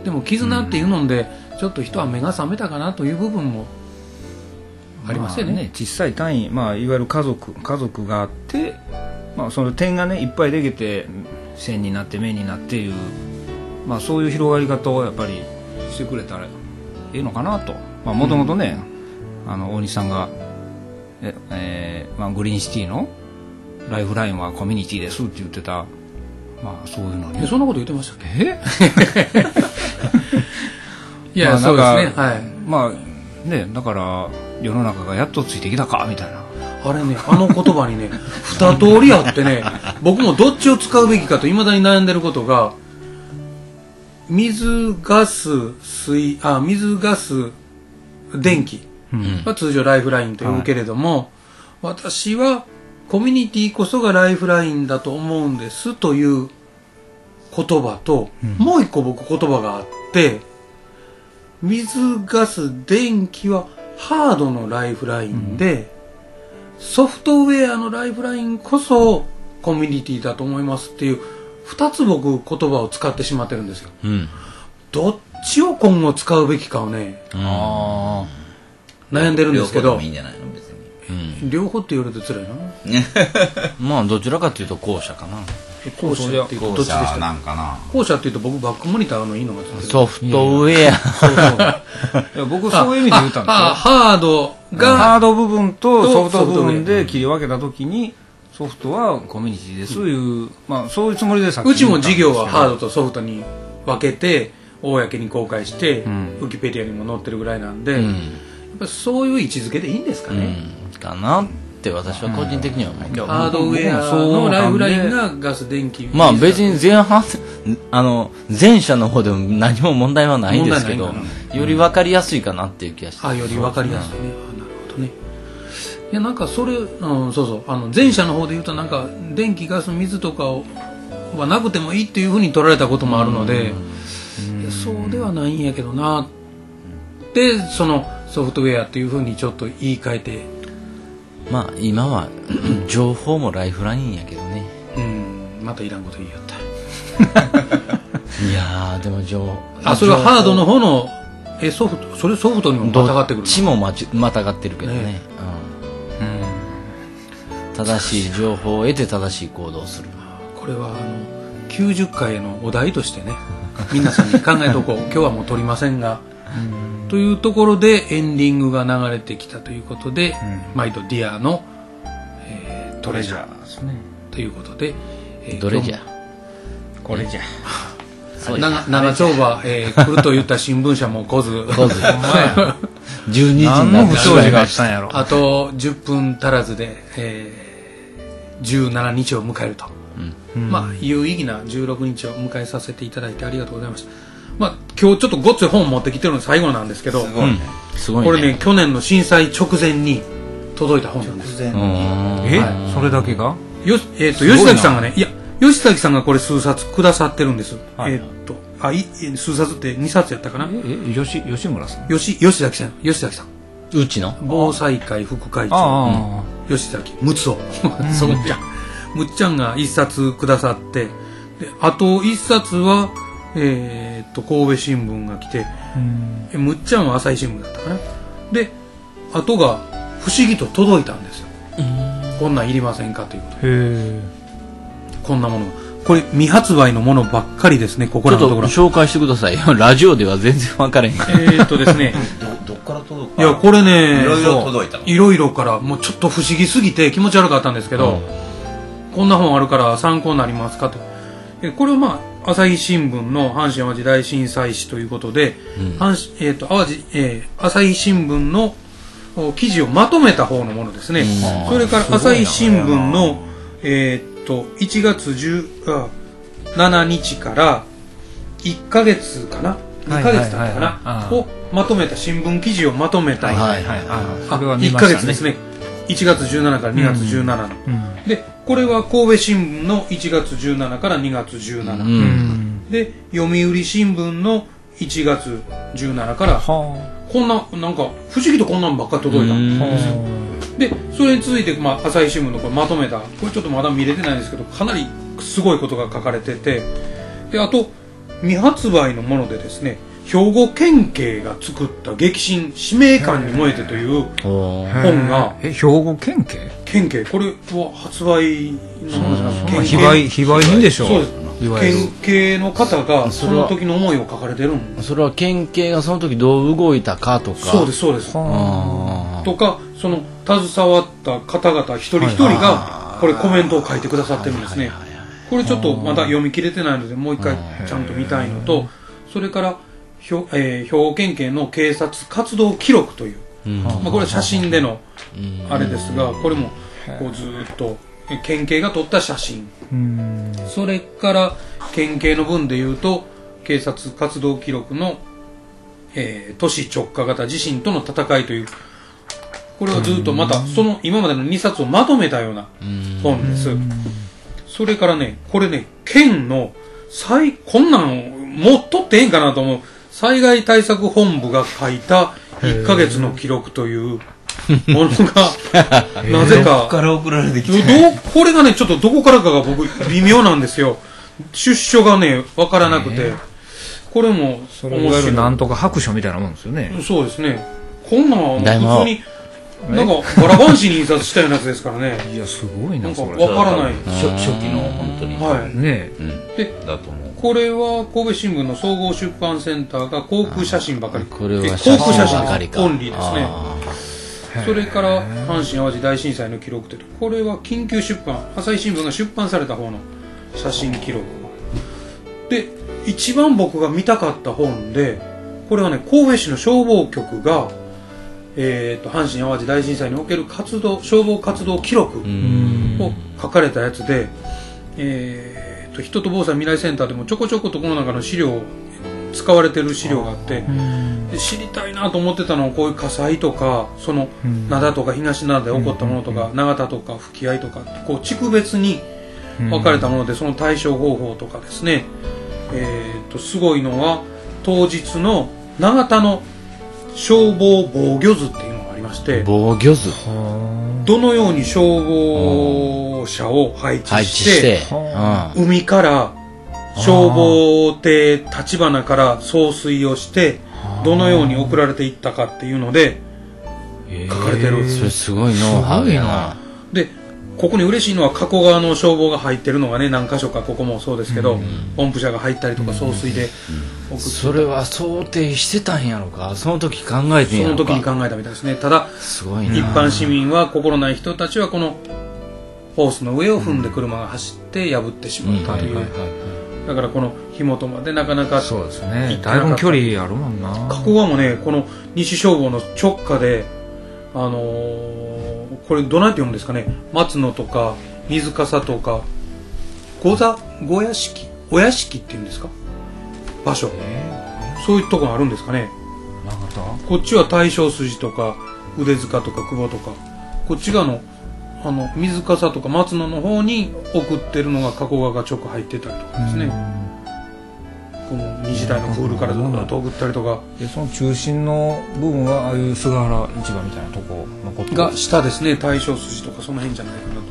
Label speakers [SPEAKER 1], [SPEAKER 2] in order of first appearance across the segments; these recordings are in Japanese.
[SPEAKER 1] でも絆っていうのでちょっと人は目が覚めたかなという部分もありますよね。
[SPEAKER 2] 小さい単位、いわゆる家族があって、その点がねいっぱいできて線になって面になっていう、そういう広がり方をやっぱりしてくれたらいいのかなと。もともとね、大西さんがグリーンシティのライフラインはコミュニティですって言ってた、そういうのに
[SPEAKER 1] そんなこと言ってましたっけ？いや、そうですね。はい。
[SPEAKER 2] ね、だから世の中がやっとついてきたかみたいな。
[SPEAKER 1] あれね、あの言葉にね二通りあってね、僕もどっちを使うべきかと未だに悩んでることが、水ガス電気は通常ライフラインと呼ぶけれども、私はコミュニティこそがライフラインだと思うんですという言葉と、もう一個僕言葉があって、水ガス電気はハードのライフラインで、ソフトウェアのライフラインこそコミュニティだと思いますっていう2つ僕言葉を使ってしまってるんですよ。どっちを今後使うべきかをね、悩んでるんですけど。
[SPEAKER 3] 両方でもいいんじゃないの別に。
[SPEAKER 1] 両方って言われると辛いな。
[SPEAKER 4] どちらかというと後者かな。
[SPEAKER 1] 後者っていうとどっちでした
[SPEAKER 3] なんかな。
[SPEAKER 1] 後者っていうと僕バックモニターのいいのがついてる。
[SPEAKER 4] ソフトウェア。
[SPEAKER 2] 僕そういう意味で言ったんですよ。
[SPEAKER 1] ハード
[SPEAKER 2] 部分とソフト部分で切り分けたときに、ソフトはコミュニティですという、そういうつもりでさっき
[SPEAKER 1] うちも事業はハードとソフトに分けて公に公開して、ウィキペディアにも載ってるぐらいなんで、やっぱそういう位置づけでいいんですかね。
[SPEAKER 4] かなって私は個人的には思う。
[SPEAKER 1] ハードウェアのライフラインがガス電気。
[SPEAKER 4] 別に前者の方でも何も問題はないんですけど、より分かりやすいかなっていう気がして。
[SPEAKER 1] より分かりやすいね。なるほどね。いやなんかそれ、前者の方で言うとなんか電気ガス水とかはなくてもいいっていうふうに取られたこともあるので、そうではないんやけどなってそのソフトウェアっていうふうにちょっと言い換えて。
[SPEAKER 4] 今は情報もライフラインやけどね。
[SPEAKER 1] またいらんこと言いよった。
[SPEAKER 4] いやでも
[SPEAKER 1] それはハードの方のソフト、それソフトにもまたがってくるの？
[SPEAKER 4] どっちもまたがってるけどね。正しい情報を得て正しい行動をする。
[SPEAKER 1] これは90回のお題としてね、皆さんに考えておこう。今日はもう撮りませんが。というところでエンディングが流れてきたということで、毎度ディアの、トレジャーですね。ということで、
[SPEAKER 4] どれじゃ
[SPEAKER 2] これじゃ
[SPEAKER 1] 長丁場、来ると言った新聞社も来ず
[SPEAKER 4] 12時にな
[SPEAKER 2] 何の不祥事があったんやろ。
[SPEAKER 1] あと10分足らずで、17日を迎えると、有意義な16日を迎えさせていただいてありがとうございました。今日ちょっとごっつい本持ってきてるの最後なんですけど、
[SPEAKER 4] すごいね。
[SPEAKER 1] これね去年の震災直前に届いた本なんです。
[SPEAKER 2] それだけが
[SPEAKER 1] 吉崎さんがね、吉崎さんがこれ数冊くださってるんです。数冊って2冊やったかな。
[SPEAKER 2] 吉村さん、
[SPEAKER 1] 吉崎さん
[SPEAKER 4] うちの
[SPEAKER 1] 防災会副会長吉崎むつおむっちゃんが1冊くださって、であと1冊は神戸新聞が来て、むっちゃんは朝日新聞だったかな。であとが不思議と届いたんですよ。こんなんいりませんかということで。こんなものこれ未発売のものばっかりですね。ここらのところ
[SPEAKER 4] ちょっと紹介してくださいよ。ラジオでは全然分からへん。
[SPEAKER 1] ですね
[SPEAKER 3] どっから届くか。
[SPEAKER 1] いやこれね
[SPEAKER 3] いろいろ届いたの。
[SPEAKER 1] いろいろからもうちょっと不思議すぎて気持ち悪かったんですけど、こんな本あるから参考になりますかと。これは朝日新聞の阪神・淡路大震災史ということで、朝日新聞の記事をまとめた方のものですね。それから朝日新聞の1月17日から1ヶ月かな2ヶ月だったかなをまとめた新聞記事をまとめた1ヶ月ですね。1月17から2月17の、でこれは神戸新聞の1月17から2月17、で読売新聞の1月17からこんななんか不思議とこんなんばっかり届いたんですよ。でそれに続いて、朝日新聞のこれまとめた、これちょっとまだ見れてないんですけどかなりすごいことが書かれてて、であと未発売のものでですね、兵庫県警が作った激震使命感に燃えてという本が、
[SPEAKER 2] 兵庫県警
[SPEAKER 1] これは発売の
[SPEAKER 2] 非売品でしょ。
[SPEAKER 1] そうです。県警の方がその時の思いを書かれてるんです。
[SPEAKER 4] それは県警がその時どう動いたかとか。
[SPEAKER 1] そうですそうです。とかその携わった方々一人一人がこれコメントを書いてくださってるんですね。これちょっとまだ読み切れてないのでもう一回ちゃんと見たいのと、それから兵庫県警の警察活動記録という、これは写真でのあれですが、これもこうずっと県警が撮った写真、それから県警の分でいうと警察活動記録の、都市直下型地震との戦いという、これはずっとまたその今までの2冊をまとめたような本です。それからね、これね、県のこんなん持っとってええんかなと思う災害対策本部が書いた1ヶ月の記録というものがなぜか
[SPEAKER 3] から送られてきて、
[SPEAKER 1] これがねちょっとどこからかが僕微妙なんですよ。出所がね分からなくて、これも
[SPEAKER 2] それいわゆるなんとか白書みたいなもんですよね。
[SPEAKER 1] そうですね。こんなの普通になんかバラバン紙に印刷したようなやつですからね。
[SPEAKER 2] いやすごいな、
[SPEAKER 1] なんか分からない。
[SPEAKER 3] 初期の本当に、
[SPEAKER 1] はい
[SPEAKER 2] ね
[SPEAKER 1] で
[SPEAKER 3] だと思う。
[SPEAKER 1] これは神戸新聞の総合出版センターが航空写真ばかり、
[SPEAKER 4] これは
[SPEAKER 1] 航空写真
[SPEAKER 4] ばかりか
[SPEAKER 1] オンリーですね。それから阪神・淡路大震災の記録という、これは緊急出版、朝日新聞が出版された方の写真記録で、一番僕が見たかった本で、これはね神戸市の消防局が、阪神・淡路大震災における消防活動記録を書かれたやつで、人と防災未来センターでもちょこちょことこの中の資料使われてる資料があって、で知りたいなと思ってたのはこういう火災とかその灘とか東灘で起こったものとか、長田とか吹き合いとかこう地区別に分かれたもので、その対処方法とかですね、すごいのは当日の長田の消防防御図っていうのがありまして、
[SPEAKER 4] 防御図
[SPEAKER 1] どのように消防車を配置して海から消防艇立花から送水をしてどのように送られていったかっていうので書かれてる。
[SPEAKER 4] それすごいノウハウやな。
[SPEAKER 1] でここに嬉しいのは加古川の消防が入ってるのがね何箇所か、ここもそうですけど、ポンプ車が入ったりとか送水で送って、
[SPEAKER 4] それは想定してたんやろか、その時考えてんやろか。
[SPEAKER 1] その時に考えたみたいですね。ただ
[SPEAKER 4] すごいな、
[SPEAKER 1] 一般市民は心ない人たちはこのホースの上を踏んで車が走って破ってしまったという、だからこの火元までなかなか
[SPEAKER 2] そうですね、だいぶ距離あるもんな。
[SPEAKER 1] 加古川もねこの西消防の直下でこれどないて読むんですかね、松野とか水笠とかお屋敷っていうんですか場所、そういうところあるんですかね。こっちは大正筋とか腕塚とか久保とか、こっち側の水笠とか松野の方に送ってるのが加古川が直入ってたりとかですね、この2時台のプールからずっと送ったりとか。
[SPEAKER 2] でその中心の部分はああいう菅原市場みたいなとこ残って
[SPEAKER 1] が下ですね、大正筋とかその辺じゃないかなと。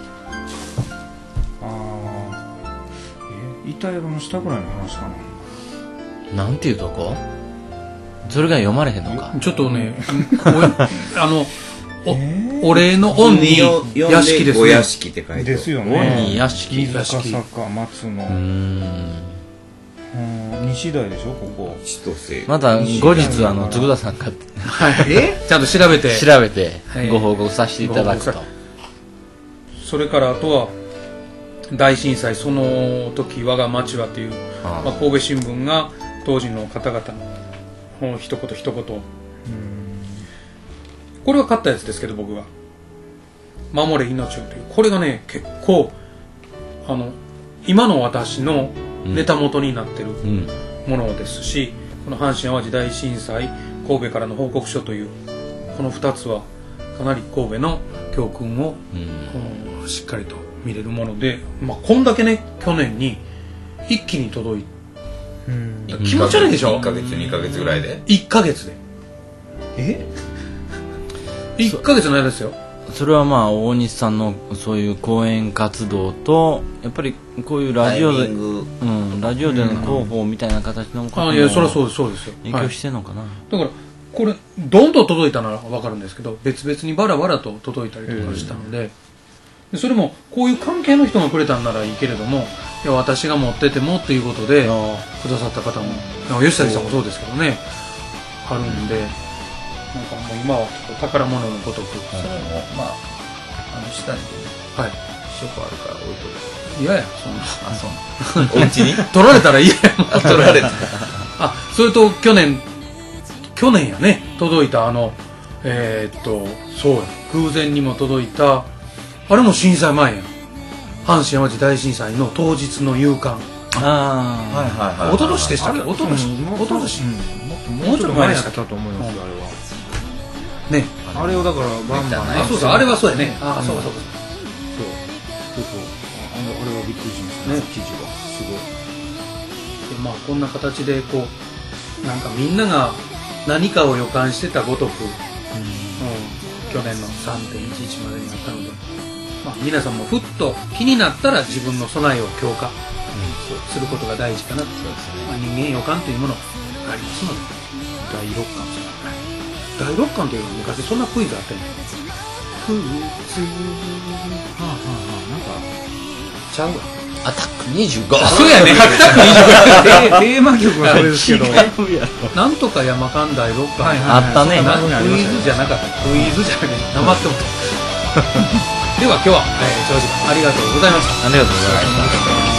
[SPEAKER 2] 板山の下ぐらいの話か
[SPEAKER 4] な。なんていうとこ？それが読まれへんのか。
[SPEAKER 1] ちょっとねお礼の恩に屋敷ですね。
[SPEAKER 3] お屋敷って書いてある。
[SPEAKER 2] ですよね。
[SPEAKER 4] 恩に屋敷。
[SPEAKER 2] 水笠松野。西台でしょここ。
[SPEAKER 3] 千歳。
[SPEAKER 4] また後日嗣田さんが
[SPEAKER 1] ちゃんと調べて
[SPEAKER 4] ご報告させていただくと。
[SPEAKER 1] それからあとは大震災その時我が町はっていう、神戸新聞が当時の方々の一言一言、これは買ったやつですけど僕が守れ命をという、これがね結構今の私のネタ元になってるものですし、この阪神・淡路大震災神戸からの報告書というこの2つはかなり神戸の教訓を、しっかりと見れるもので、こんだけね去年に一気に届いて、気持ち悪いでしょ。
[SPEAKER 3] 1ヶ月2ヶ月ぐらいで
[SPEAKER 1] 1ヶ月で1ヶ月の間ですよ。
[SPEAKER 4] それはまあ大西さんのそういう講演活動とやっぱりこういうラジオで、ラジオでの広報みたいな形のことも
[SPEAKER 1] いやそりゃそうですそうですよ
[SPEAKER 4] 影響してんのかな、
[SPEAKER 1] だからこれどんどん届いたなら分かるんですけど別々にバラバラと届いたりとかしたので、でそれもこういう関係の人がくれたんならいいけれども、いや私が持っててもっていうことでくださった方も吉崎さんもそうですけどねあるんで、なんかもう今はちょっと宝物のごとく、
[SPEAKER 2] それもまあ下にね
[SPEAKER 1] はい
[SPEAKER 2] 書庫あるから置いといて。
[SPEAKER 1] いやいやそんな
[SPEAKER 2] あ、そう
[SPEAKER 3] お家に
[SPEAKER 1] 取られたら嫌やもん
[SPEAKER 3] 取られた。
[SPEAKER 1] あ、それと去年やね届いたそうや偶然にも届いたあれも震災前や阪神・淡路大震災の当日の夕刊
[SPEAKER 4] あ
[SPEAKER 1] 一昨年でしたっけ一昨年もうちょっと前でしたっけ
[SPEAKER 2] だと思いますあれは
[SPEAKER 1] ね
[SPEAKER 2] あれをだからバンバン
[SPEAKER 1] あそうそうあれはそうやねあそうかそうか
[SPEAKER 2] あれはびっくりしましたね記事がすごい
[SPEAKER 1] でまあこんな形でこうなんかみんなが何かを予感してたごとく、去年の 3.11 までになったので、まあ、皆さんもふっと気になったら自分の備えを強化することが大事かなと、まあ、人間予感というものがありますので第六感第六感というのは昔そんなクイズあったよねクイズなんかちゃうわ
[SPEAKER 4] アタック25
[SPEAKER 1] そうやねアタック25
[SPEAKER 2] テーマ曲はそれですけど
[SPEAKER 1] なんとか山間第六感、
[SPEAKER 4] あったね
[SPEAKER 1] クイズじゃなかったクイズじゃなくてなまってもったでは今日は、長時間ありがとうございました
[SPEAKER 4] ありがとうございました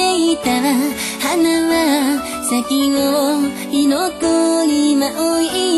[SPEAKER 5] 花は先を居残り舞い